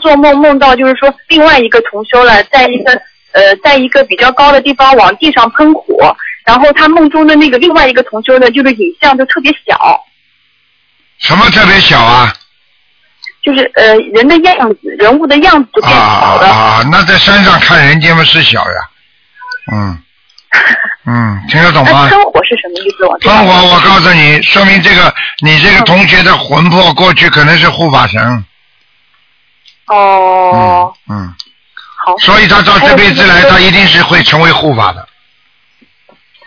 做梦梦到就是说另外一个同修了，在一个比较高的地方往地上喷火，然后他梦中的那个另外一个同修呢，就是影像就特别小。 什么特别小啊？ 就是人的样子，人物的样子就变小的。 那在山上看人间嘛是小呀。听得懂吗？ 喷火是什么意思？ 喷火，我告诉你，说明你这个同学的魂魄过去可能是护法神。 好。 所以他到这辈子来，他一定是会成为护法的。